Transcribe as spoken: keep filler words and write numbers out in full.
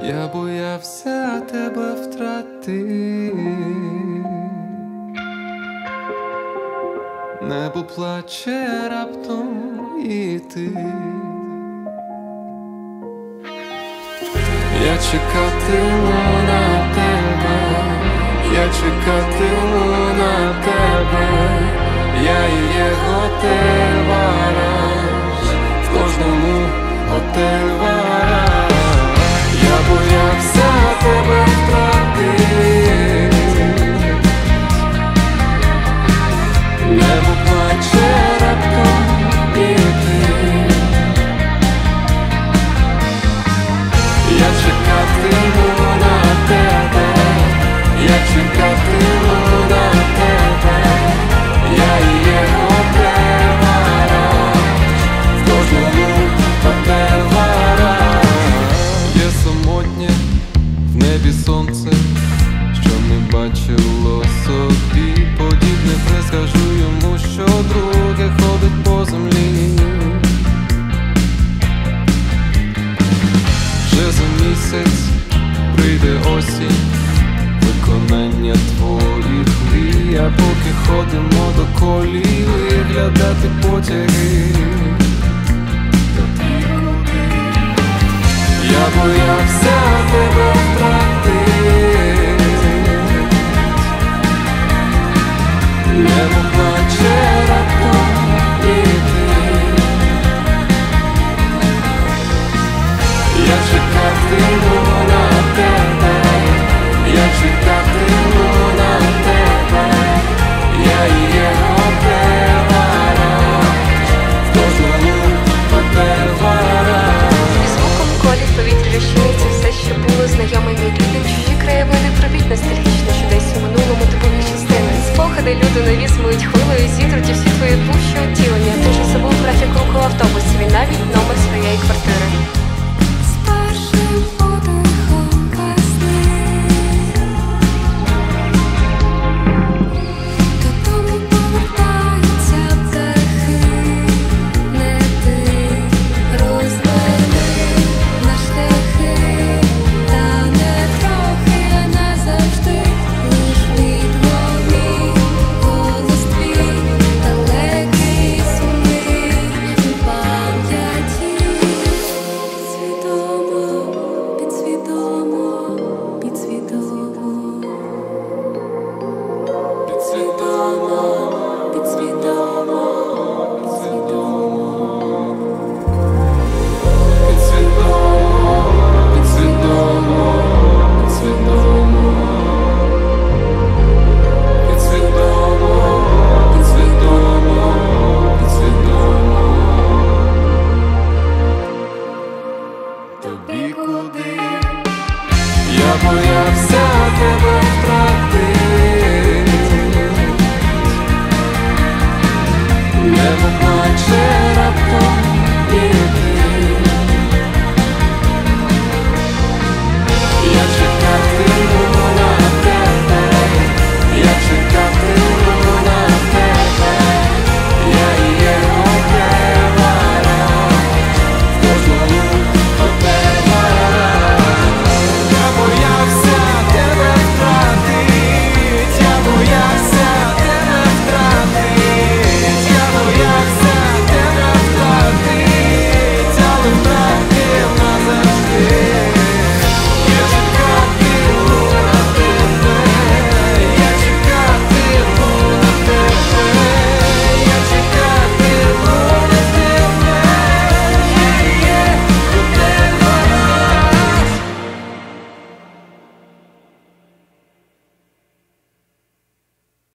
Я боявся тебе втратити. Небо плаче раптом і ти. Я чекатиму на тебе, я чекатиму на тебе. Я і є готель Вараж, в кожному готель Вараж. Я боявся тебе втратити. Небо плаче раптом і ти. Я чекатиму на тебе, я чекатиму на тебе. Я і є готель Вараж, в кожному готель Вараж. Є самотнє в небі сонце, що не бачило собі подібне. Скажу йому, що друге ходить по землі. Вже за місяць прийде осінь, виконання твоїх мрій. А поки ходимо до колії виглядати потяги. Я боявся